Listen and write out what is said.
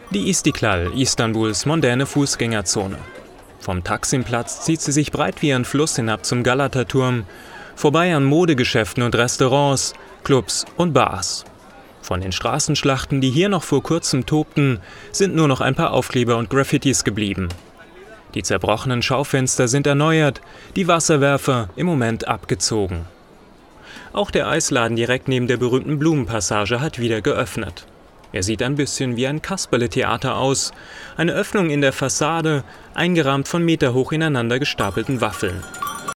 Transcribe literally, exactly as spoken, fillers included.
Die Istiklal, Istanbuls mondäne Fußgängerzone. Vom Taksimplatz zieht sie sich breit wie ein Fluss hinab zum Galata-Turm, vorbei an Modegeschäften und Restaurants, Clubs und Bars. Von den Straßenschlachten, die hier noch vor kurzem tobten, sind nur noch ein paar Aufkleber und Graffitis geblieben. Die zerbrochenen Schaufenster sind erneuert, die Wasserwerfer im Moment abgezogen. Auch der Eisladen direkt neben der berühmten Blumenpassage hat wieder geöffnet. Er sieht ein bisschen wie ein Kasperle-Theater aus. Eine Öffnung in der Fassade, eingerahmt von meterhoch ineinander gestapelten Waffeln.